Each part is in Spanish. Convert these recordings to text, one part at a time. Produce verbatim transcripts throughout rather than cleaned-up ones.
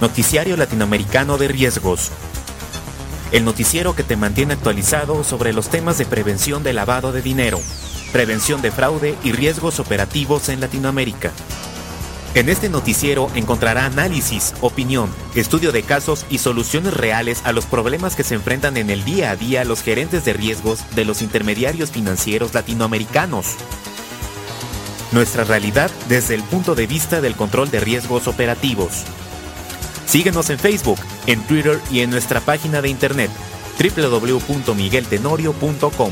Noticiario Latinoamericano de Riesgos. El noticiero que te mantiene actualizado sobre los temas de prevención de lavado de dinero, prevención de fraude y riesgos operativos en Latinoamérica. En este noticiero encontrará análisis, opinión, estudio de casos y soluciones reales a los problemas que se enfrentan en el día a día los gerentes de riesgos de los intermediarios financieros latinoamericanos. Nuestra realidad desde el punto de vista del control de riesgos operativos. Síguenos en Facebook, en Twitter y en nuestra página de internet doble u doble u doble u punto miguel tenorio punto com.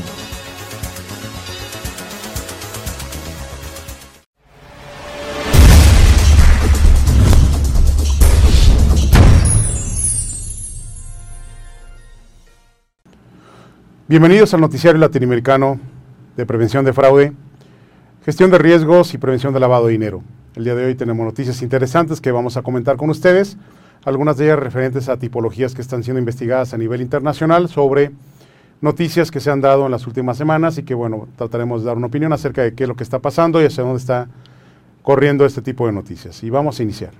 Bienvenidos al noticiario latinoamericano de prevención de fraude, gestión de riesgos y prevención de lavado de dinero. El día de hoy tenemos noticias interesantes que vamos a comentar con ustedes, algunas de ellas referentes a tipologías que están siendo investigadas a nivel internacional sobre noticias que se han dado en las últimas semanas y que, bueno, trataremos de dar una opinión acerca de qué es lo que está pasando y hacia dónde está corriendo este tipo de noticias. Y vamos a iniciar.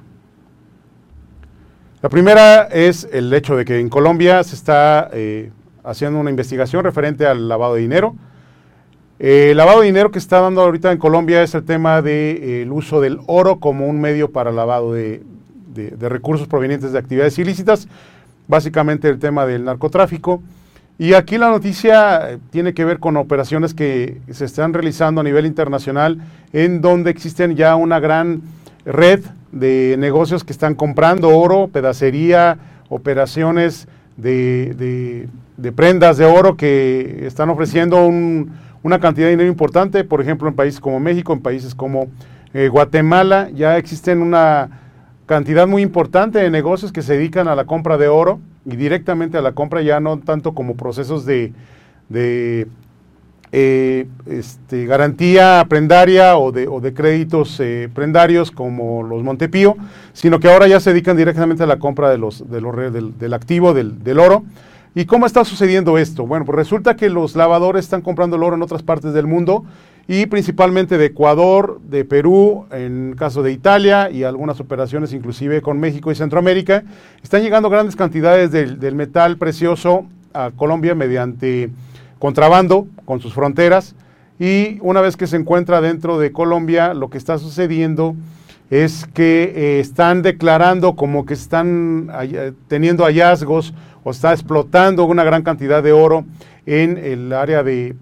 La primera es el hecho de que en Colombia se está eh, haciendo una investigación referente al lavado de dinero. Eh, el lavado de dinero que está dando ahorita en Colombia es el tema del de, eh, uso del oro como un medio para lavado de, de, de recursos provenientes de actividades ilícitas, básicamente el tema del narcotráfico. Y aquí la noticia tiene que ver con operaciones que se están realizando a nivel internacional, en donde existen ya una gran red de negocios que están comprando oro, pedacería, operaciones de, de, de prendas de oro que están ofreciendo un, una cantidad de dinero importante. Por ejemplo, en países como México, en países como eh, Guatemala, ya existen una cantidad muy importante de negocios que se dedican a la compra de oro y directamente a la compra, ya no tanto como procesos de, de eh, este, garantía prendaria o de, o de créditos eh, prendarios como los Montepío, sino que ahora ya se dedican directamente a la compra de los, de los, del, del activo, del, del oro. ¿Y cómo está sucediendo esto? Bueno, pues resulta que los lavadores están comprando el oro en otras partes del mundo y principalmente de Ecuador, de Perú, en caso de Italia y algunas operaciones inclusive con México y Centroamérica. Están llegando grandes cantidades del, del metal precioso a Colombia mediante contrabando con sus fronteras, y una vez que se encuentra dentro de Colombia, lo que está sucediendo es que eh, están declarando como que están eh, teniendo hallazgos o está explotando una gran cantidad de oro en el área de,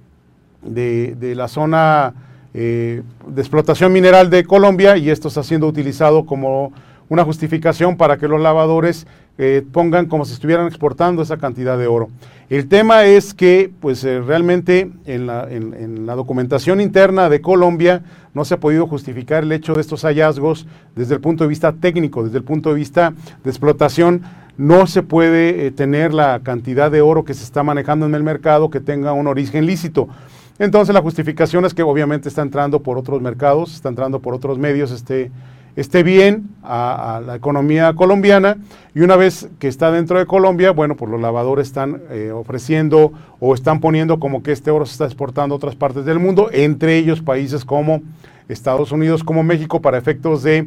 de, de la zona eh, de explotación mineral de Colombia, y esto está siendo utilizado como una justificación para que los lavadores eh, pongan como si estuvieran exportando esa cantidad de oro. El tema es que pues eh, realmente en la, en, en la documentación interna de Colombia no se ha podido justificar el hecho de estos hallazgos desde el punto de vista técnico, desde el punto de vista de explotación. No se puede eh, tener la cantidad de oro que se está manejando en el mercado que tenga un origen lícito. Entonces la justificación es que obviamente está entrando por otros mercados, está entrando por otros medios este, este bien a, a la economía colombiana, y una vez que está dentro de Colombia, bueno, pues los lavadores están eh, ofreciendo o están poniendo como que este oro se está exportando a otras partes del mundo, entre ellos países como Estados Unidos, como México, para efectos de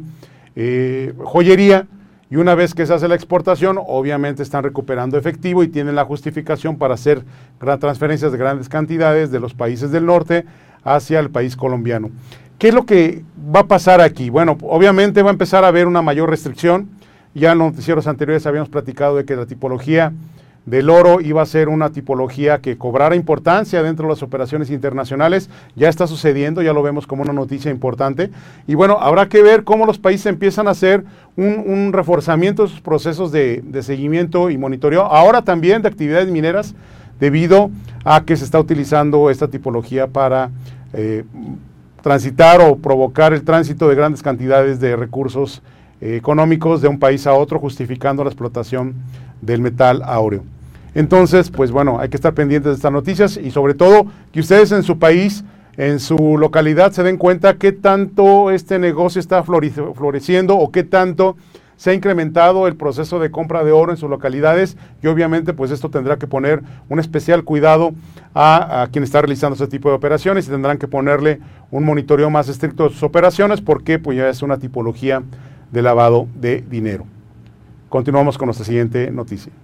eh, joyería. Y una vez que se hace la exportación, obviamente están recuperando efectivo y tienen la justificación para hacer gran transferencias de grandes cantidades de los países del norte hacia el país colombiano. ¿Qué es lo que va a pasar aquí? Bueno, obviamente va a empezar a haber una mayor restricción. Ya en los noticieros anteriores habíamos platicado de que la tipología del oro iba a ser una tipología que cobrara importancia dentro de las operaciones internacionales. Ya está sucediendo, ya lo vemos como una noticia importante. Y bueno, habrá que ver cómo los países empiezan a hacer un, un reforzamiento de sus procesos de, de seguimiento y monitoreo, ahora también de actividades mineras, debido a que se está utilizando esta tipología para eh, transitar o provocar el tránsito de grandes cantidades de recursos eh, económicos de un país a otro, justificando la explotación del metal áureo. Entonces, pues bueno, hay que estar pendientes de estas noticias y sobre todo que ustedes en su país, en su localidad, se den cuenta qué tanto este negocio está floreciendo o qué tanto se ha incrementado el proceso de compra de oro en sus localidades, y obviamente pues esto tendrá que poner un especial cuidado a, a quien está realizando este tipo de operaciones, y tendrán que ponerle un monitoreo más estricto de sus operaciones, porque pues ya es una tipología de lavado de dinero. Continuamos con nuestra siguiente noticia.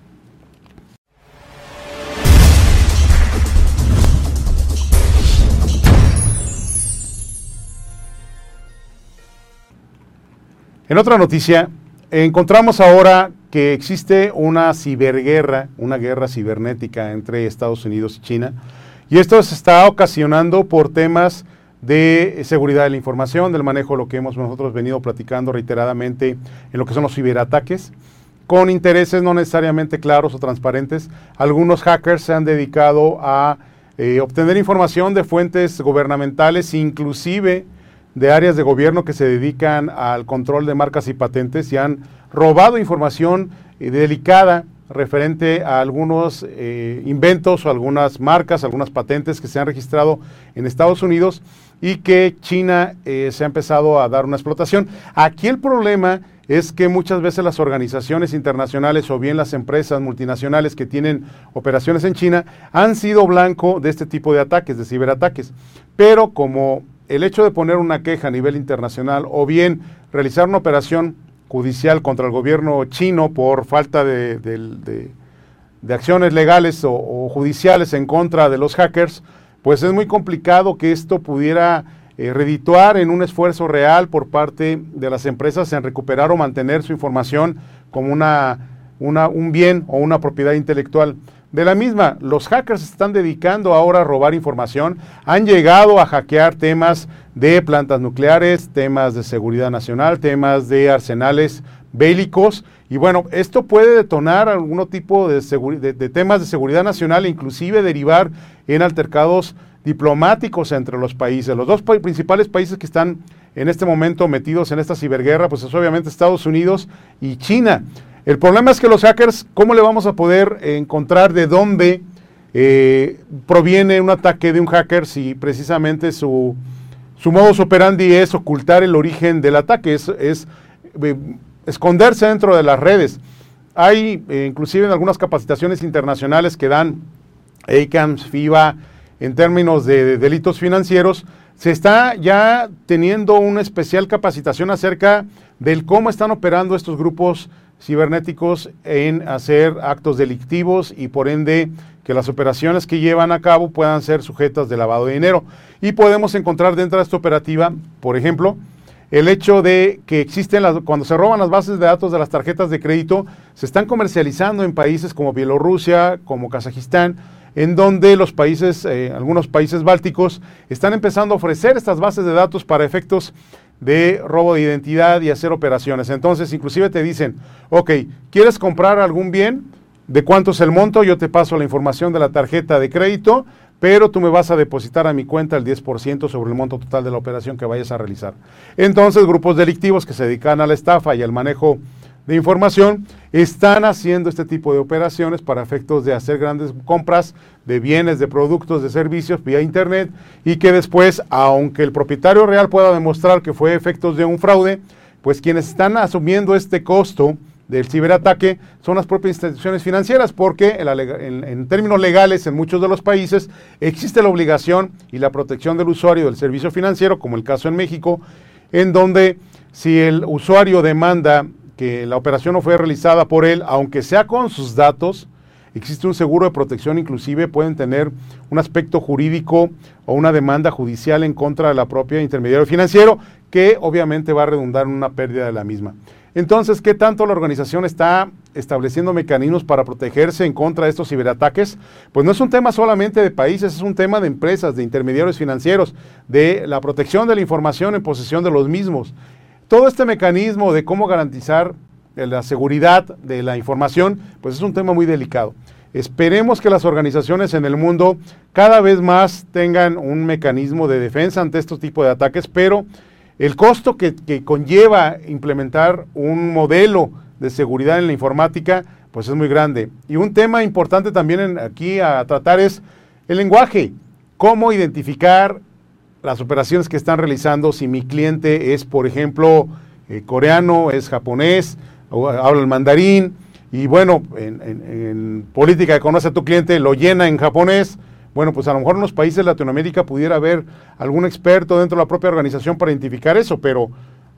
En otra noticia, encontramos ahora que existe una ciberguerra, una guerra cibernética entre Estados Unidos y China, y esto se está ocasionando por temas de seguridad de la información, del manejo de lo que hemos nosotros venido platicando reiteradamente en lo que son los ciberataques, con intereses no necesariamente claros o transparentes. Algunos hackers se han dedicado a eh, obtener información de fuentes gubernamentales, inclusive de áreas de gobierno que se dedican al control de marcas y patentes, y han robado información eh, delicada referente a algunos eh, inventos o algunas marcas, algunas patentes que se han registrado en Estados Unidos y que China eh, se ha empezado a dar una explotación. Aquí el problema es que muchas veces las organizaciones internacionales o bien las empresas multinacionales que tienen operaciones en China han sido blanco de este tipo de ataques, de ciberataques, pero como el hecho de poner una queja a nivel internacional o bien realizar una operación judicial contra el gobierno chino por falta de, de, de, de acciones legales o, o judiciales en contra de los hackers, pues es muy complicado que esto pudiera eh, redituar en un esfuerzo real por parte de las empresas en recuperar o mantener su información como una, una, un bien o una propiedad intelectual. De la misma, los hackers se están dedicando ahora a robar información, han llegado a hackear temas de plantas nucleares, temas de seguridad nacional, temas de arsenales bélicos, y bueno, esto puede detonar algún tipo de, de, de temas de seguridad nacional e inclusive derivar en altercados diplomáticos entre los países. Los dos pa- principales países que están en este momento metidos en esta ciberguerra, pues es obviamente Estados Unidos y China. El problema es que los hackers, ¿cómo le vamos a poder encontrar de dónde eh, proviene un ataque de un hacker si precisamente su, su modus operandi es ocultar el origen del ataque, es, es eh, esconderse dentro de las redes? Hay eh, inclusive en algunas capacitaciones internacionales que dan A C A M S, FIBA, en términos de, de delitos financieros, se está ya teniendo una especial capacitación acerca del cómo están operando estos grupos cibernéticos en hacer actos delictivos y por ende que las operaciones que llevan a cabo puedan ser sujetas de lavado de dinero. Y podemos encontrar dentro de esta operativa, por ejemplo, el hecho de que existen, las, cuando se roban las bases de datos de las tarjetas de crédito, se están comercializando en países como Bielorrusia, como Kazajistán, en donde los países, eh, algunos países bálticos, están empezando a ofrecer estas bases de datos para efectos de robo de identidad y hacer operaciones. Entonces, inclusive te dicen, ok, ¿quieres comprar algún bien? ¿De cuánto es el monto? Yo te paso la información de la tarjeta de crédito, pero tú me vas a depositar a mi cuenta el diez por ciento sobre el monto total de la operación que vayas a realizar. Entonces, grupos delictivos que se dedican a la estafa y al manejo de información están haciendo este tipo de operaciones para efectos de hacer grandes compras de bienes, de productos, de servicios vía internet, y que después, aunque el propietario real pueda demostrar que fue efectos de un fraude, pues quienes están asumiendo este costo del ciberataque son las propias instituciones financieras, porque en, la, en, en términos legales en muchos de los países existe la obligación y la protección del usuario del servicio financiero, como el caso en México, en donde si el usuario demanda que la operación no fue realizada por él, aunque sea con sus datos, existe un seguro de protección, inclusive pueden tener un aspecto jurídico o una demanda judicial en contra de la propia intermediario financiero, que obviamente va a redundar en una pérdida de la misma. Entonces, ¿qué tanto la organización está estableciendo mecanismos para protegerse en contra de estos ciberataques? Pues no es un tema solamente de países, es un tema de empresas, de intermediarios financieros, de la protección de la información en posesión de los mismos. Todo este mecanismo de cómo garantizar la seguridad de la información, pues es un tema muy delicado. Esperemos que las organizaciones en el mundo cada vez más tengan un mecanismo de defensa ante este tipo de ataques, pero el costo que, que conlleva implementar un modelo de seguridad en la informática, pues es muy grande. Y un tema importante también en, aquí a tratar es el lenguaje. Cómo identificar las operaciones que están realizando, si mi cliente es, por ejemplo, eh, coreano, es japonés, o habla el mandarín, y bueno, en, en, en política que conoce a tu cliente, lo llena en japonés. Bueno, pues a lo mejor en los países de Latinoamérica pudiera haber algún experto dentro de la propia organización para identificar eso, pero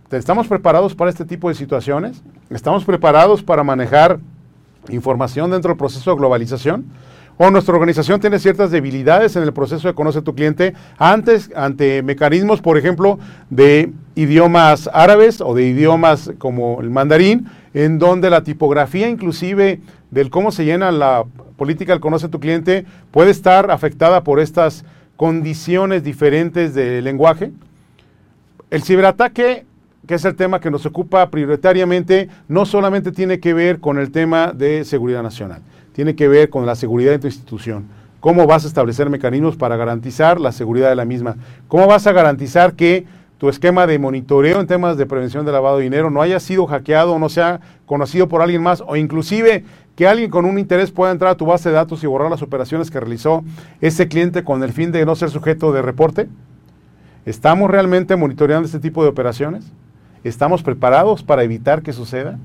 ¿Estamos preparados para este tipo de situaciones? ¿Estamos preparados para manejar información dentro del proceso de globalización? ¿O nuestra organización tiene ciertas debilidades en el proceso de conocer a tu cliente antes, ante mecanismos, por ejemplo, de idiomas árabes o de idiomas como el mandarín, en donde la tipografía inclusive del cómo se llena la política del conoce a tu cliente puede estar afectada por estas condiciones diferentes de lenguaje? El ciberataque, que es el tema que nos ocupa prioritariamente, no solamente tiene que ver con el tema de seguridad nacional, tiene que ver con la seguridad de tu institución. ¿Cómo vas a establecer mecanismos para garantizar la seguridad de la misma? ¿Cómo vas a garantizar que tu esquema de monitoreo en temas de prevención de lavado de dinero no haya sido hackeado o no sea conocido por alguien más, o inclusive que alguien con un interés pueda entrar a tu base de datos y borrar las operaciones que realizó ese cliente con el fin de no ser sujeto de reporte? ¿Estamos realmente monitoreando este tipo de operaciones? ¿Estamos preparados para evitar que suceda?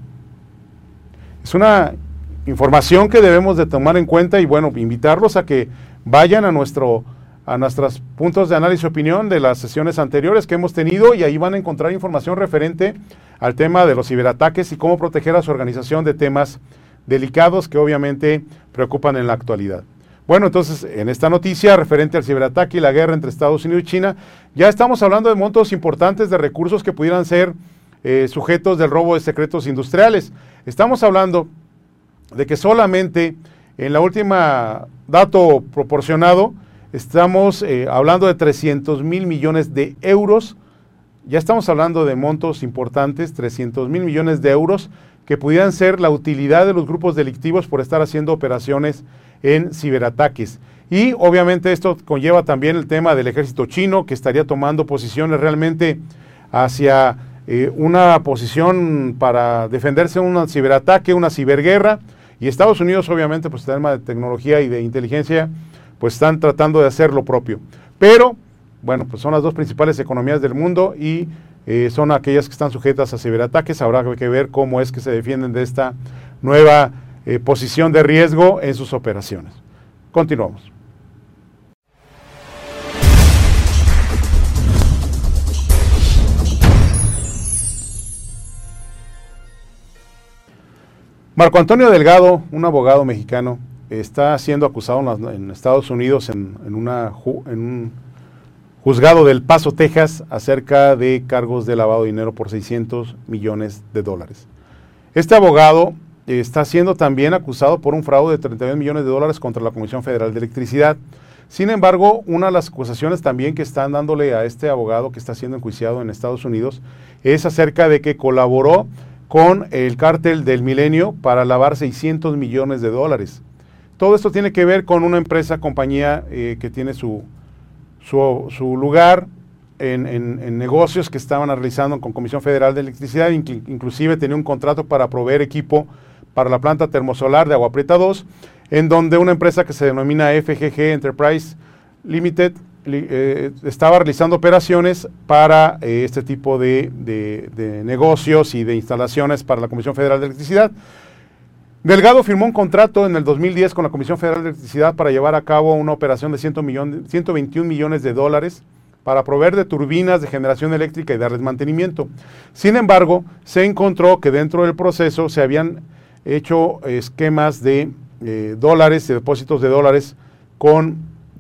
Es una información que debemos de tomar en cuenta y bueno, invitarlos a que vayan a nuestro a nuestros puntos de análisis y opinión de las sesiones anteriores que hemos tenido, y ahí van a encontrar información referente al tema de los ciberataques y cómo proteger a su organización de temas delicados que obviamente preocupan en la actualidad. Bueno, entonces, en esta noticia referente al ciberataque y la guerra entre Estados Unidos y China, ya estamos hablando de montos importantes de recursos que pudieran ser eh, sujetos del robo de secretos industriales. Estamos hablando de que solamente en la última dato proporcionado, estamos eh, hablando de trescientos mil millones de euros. Ya estamos hablando de montos importantes, trescientos mil millones de euros, que pudieran ser la utilidad de los grupos delictivos por estar haciendo operaciones en ciberataques. Y obviamente esto conlleva también el tema del ejército chino, que estaría tomando posiciones realmente hacia eh, una posición para defenderse de un ciberataque, una ciberguerra. Y Estados Unidos, obviamente, pues el tema de tecnología y de inteligencia, pues están tratando de hacer lo propio. Pero, bueno, pues son las dos principales economías del mundo y eh, son aquellas que están sujetas a ciberataques. Habrá que ver cómo es que se defienden de esta nueva eh, posición de riesgo en sus operaciones. Continuamos. Marco Antonio Delgado, un abogado mexicano, está siendo acusado en, las, en Estados Unidos en, en, una, en un juzgado del Paso, Texas, acerca de cargos de lavado de dinero por seiscientos millones de dólares. Este abogado eh, está siendo también acusado por un fraude de treinta y un millones de dólares contra la Comisión Federal de Electricidad. Sin embargo, una de las acusaciones también que están dándole a este abogado que está siendo enjuiciado en Estados Unidos es acerca de que colaboró con el cártel del Milenio para lavar seiscientos millones de dólares. Todo esto tiene que ver con una empresa, compañía eh, que tiene su, su, su lugar en, en, en negocios que estaban realizando con Comisión Federal de Electricidad, incl inclusive tenía un contrato para proveer equipo para la planta termosolar de Agua Prieta dos, en donde una empresa que se denomina F G G Enterprise Limited eh, estaba realizando operaciones para eh, este tipo de, de, de negocios y de instalaciones para la Comisión Federal de Electricidad. Delgado firmó un contrato en el dos mil diez con la Comisión Federal de Electricidad para llevar a cabo una operación de ciento veintiún millones de dólares para proveer de turbinas de generación eléctrica y darles mantenimiento. Sin embargo, se encontró que dentro del proceso se habían hecho esquemas de eh, dólares, de depósitos de dólares con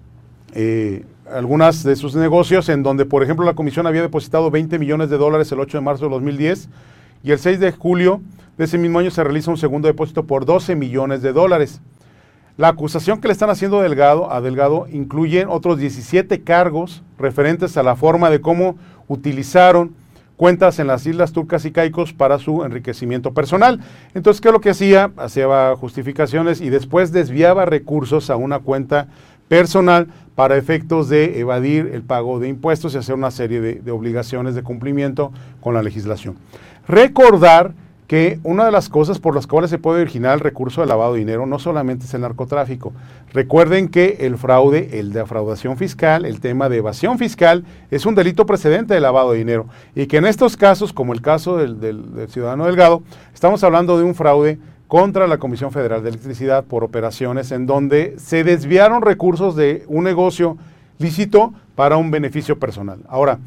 eh, algunas de sus negocios, en donde, por ejemplo, la Comisión había depositado veinte millones de dólares el ocho de marzo de dos mil diez y el seis de julio de ese mismo año se realiza un segundo depósito por doce millones de dólares. La acusación que le están haciendo Delgado, a Delgado incluye otros diecisiete cargos referentes a la forma de cómo utilizaron cuentas en las Islas Turcas y Caicos para su enriquecimiento personal. Entonces, ¿qué es lo que hacía? Hacía justificaciones y después desviaba recursos a una cuenta personal para efectos de evadir el pago de impuestos y hacer una serie de, de obligaciones de cumplimiento con la legislación. Recordar que una de las cosas por las cuales se puede originar el recurso de lavado de dinero no solamente es el narcotráfico. Recuerden que el fraude, el de defraudación fiscal, el tema de evasión fiscal, es un delito precedente de lavado de dinero. Y que en estos casos, como el caso del, del, del ciudadano Delgado, estamos hablando de un fraude contra la Comisión Federal de Electricidad por operaciones en donde se desviaron recursos de un negocio lícito para un beneficio personal. Ahora,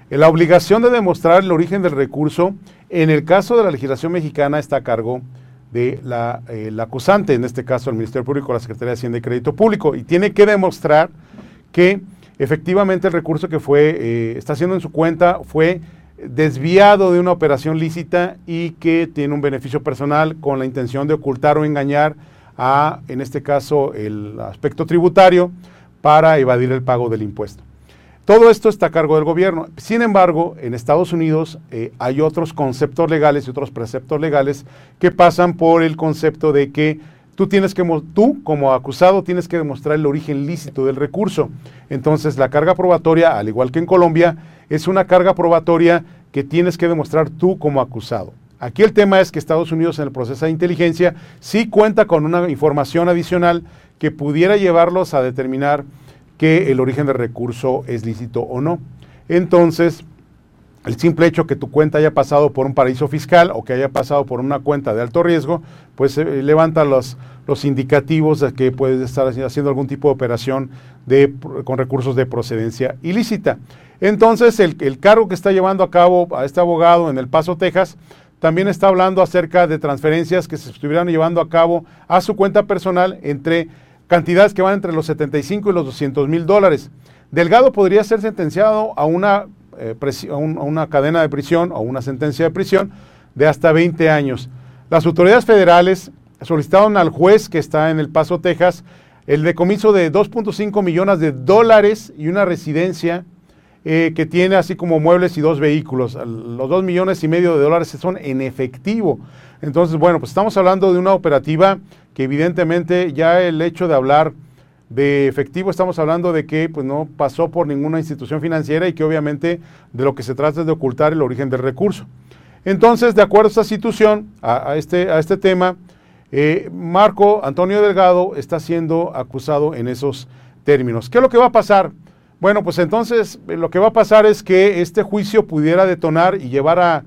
La obligación de demostrar el origen del recurso, en el caso de la legislación mexicana, está a cargo de la, eh, la acusante, en este caso el Ministerio Público, la Secretaría de Hacienda y Crédito Público, y tiene que demostrar que efectivamente el recurso que fue, eh, está haciendo en su cuenta fue desviado de una operación lícita y que tiene un beneficio personal con la intención de ocultar o engañar a, en este caso, el aspecto tributario para evadir el pago del impuesto. Todo esto está a cargo del gobierno. Sin embargo, en Estados Unidos eh, hay otros conceptos legales y otros preceptos legales que pasan por el concepto de que tú tienes que, tú como acusado tienes que demostrar el origen lícito del recurso. Entonces, la carga probatoria, al igual que en Colombia, es una carga probatoria que tienes que demostrar tú como acusado. Aquí el tema es que Estados Unidos, en el proceso de inteligencia, sí cuenta con una información adicional que pudiera llevarlos a determinar que el origen del recurso es lícito o no. Entonces, el simple hecho que tu cuenta haya pasado por un paraíso fiscal o que haya pasado por una cuenta de alto riesgo, pues eh, levanta los, los indicativos de que puedes estar haciendo algún tipo de operación de, con recursos de procedencia ilícita. Entonces, el, el cargo que está llevando a cabo a este abogado en El Paso, Texas, también está hablando acerca de transferencias que se estuvieran llevando a cabo a su cuenta personal entre cantidades que van entre los setenta y cinco y los doscientos mil dólares. Delgado podría ser sentenciado a una, eh, a, un, a una cadena de prisión o una sentencia de prisión de hasta veinte años. Las autoridades federales solicitaron al juez que está en El Paso, Texas, el decomiso de dos punto cinco millones de dólares y una residencia eh, que tiene así como muebles y dos vehículos. Los dos millones y medio de dólares son en efectivo. Entonces, bueno, pues estamos hablando de una operativa que evidentemente ya el hecho de hablar de efectivo, estamos hablando de que pues no pasó por ninguna institución financiera y que obviamente de lo que se trata es de ocultar el origen del recurso. Entonces, de acuerdo a esta situación, a, a, este, a este tema, eh, Marco Antonio Delgado está siendo acusado en esos términos. ¿Qué es lo que va a pasar? Bueno, pues entonces lo que va a pasar es que este juicio pudiera detonar y llevar a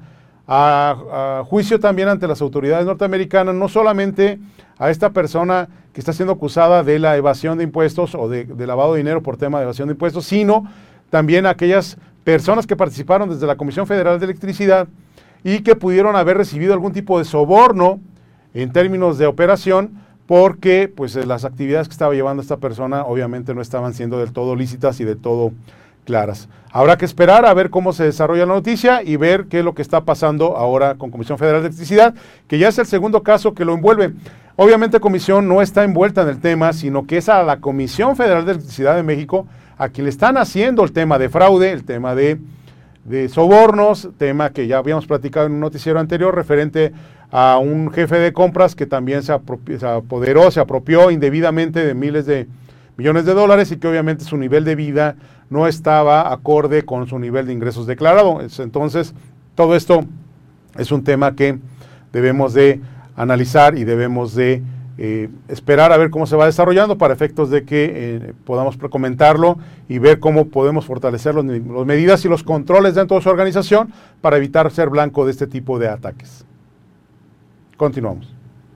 A, a juicio también ante las autoridades norteamericanas, no solamente a esta persona que está siendo acusada de la evasión de impuestos o de, de lavado de dinero por tema de evasión de impuestos, sino también a aquellas personas que participaron desde la Comisión Federal de Electricidad y que pudieron haber recibido algún tipo de soborno en términos de operación, porque pues las actividades que estaba llevando esta persona obviamente no estaban siendo del todo lícitas y del todo claras. Habrá que esperar a ver cómo se desarrolla la noticia y ver qué es lo que está pasando ahora con Comisión Federal de Electricidad, que ya es el segundo caso que lo envuelve. Obviamente Comisión no está envuelta en el tema, sino que es a la Comisión Federal de Electricidad de México a quien le están haciendo el tema de fraude, el tema de, de sobornos, tema que ya habíamos platicado en un noticiero anterior referente a un jefe de compras que también se, se apoderó, se apropió indebidamente de miles de millones de dólares y que obviamente su nivel de vida no estaba acorde con su nivel de ingresos declarado. Entonces, todo esto es un tema que debemos de analizar y debemos de eh, esperar a ver cómo se va desarrollando para efectos de que eh, podamos comentarlo y ver cómo podemos fortalecer las medidas y los controles dentro de su organización para evitar ser blanco de este tipo de ataques. Continuamos.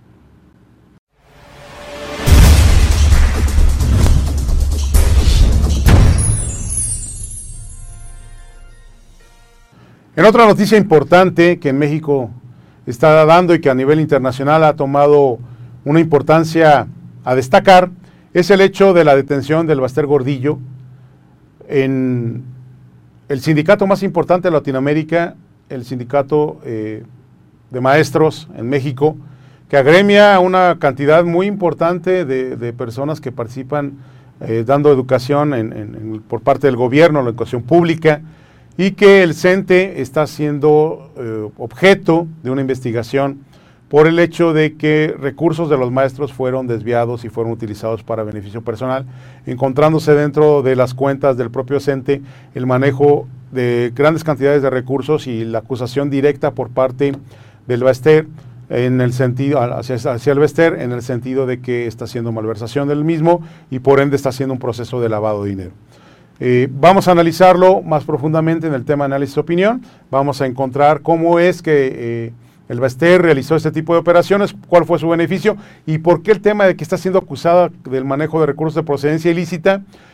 En otra noticia importante que en México está dando y que a nivel internacional ha tomado una importancia a destacar, es el hecho de la detención del Baster Gordillo en el sindicato más importante de Latinoamérica, el sindicato eh, de maestros en México, que agremia a una cantidad muy importante de, de personas que participan eh, dando educación en, en, en, por parte del gobierno, la educación pública, y que el CENTE está siendo eh, objeto de una investigación por el hecho de que recursos de los maestros fueron desviados y fueron utilizados para beneficio personal, encontrándose dentro de las cuentas del propio CENTE el manejo de grandes cantidades de recursos y la acusación directa por parte del Baster en el sentido, hacia, hacia el Baster, en el sentido de que está haciendo malversación del mismo y por ende está haciendo un proceso de lavado de dinero. Eh, vamos a analizarlo más profundamente en el tema de análisis de opinión, vamos a encontrar cómo es que eh, el Baster realizó este tipo de operaciones, cuál fue su beneficio y por qué el tema de que está siendo acusada del manejo de recursos de procedencia ilícita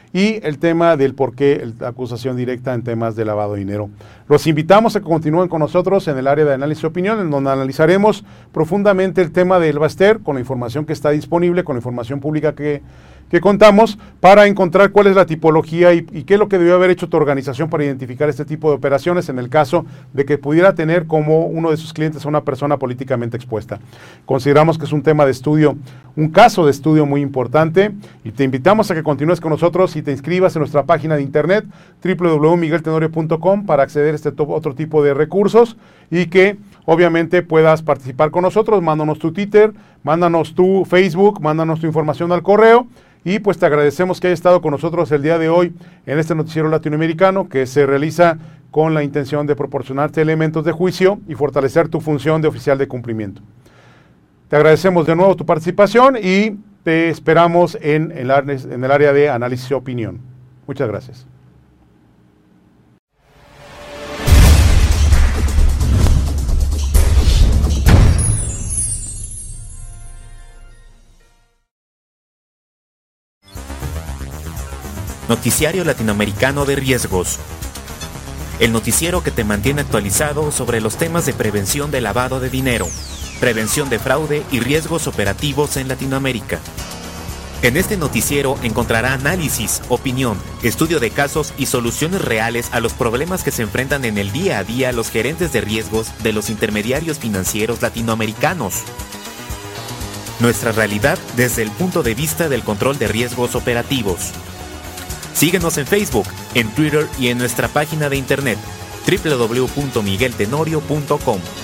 y el tema del por qué la acusación directa en temas de lavado de dinero. Los invitamos a que continúen con nosotros en el área de análisis de opinión, en donde analizaremos profundamente el tema del Baster con la información que está disponible, con la información pública que, que contamos, para encontrar cuál es la tipología y, y qué es lo que debió haber hecho tu organización para identificar este tipo de operaciones en el caso de que pudiera tener como uno de sus clientes a una persona políticamente expuesta. Consideramos que es un tema de estudio, un caso de estudio muy importante, y te invitamos a que continúes con nosotros y te inscribas en nuestra página de internet doble u doble u doble u punto miguel tenorio punto com para acceder a este otro tipo de recursos y que obviamente puedas participar con nosotros. Mándanos tu Twitter, mándanos tu Facebook, mándanos tu información al correo, y pues te agradecemos que hayas estado con nosotros el día de hoy en este noticiero latinoamericano que se realiza con la intención de proporcionarte elementos de juicio y fortalecer tu función de oficial de cumplimiento. Te agradecemos de nuevo tu participación y te esperamos en el, en el área de análisis de opinión. Muchas gracias. Noticiario Latinoamericano de Riesgos. El noticiero que te mantiene actualizado sobre los temas de prevención de lavado de dinero, prevención de fraude y riesgos operativos en Latinoamérica. En este noticiero encontrará análisis, opinión, estudio de casos y soluciones reales a los problemas que se enfrentan en el día a día los gerentes de riesgos de los intermediarios financieros latinoamericanos. Nuestra realidad desde el punto de vista del control de riesgos operativos. Síguenos en Facebook, en Twitter y en nuestra página de internet doble u doble u doble u punto miguel tenorio punto com.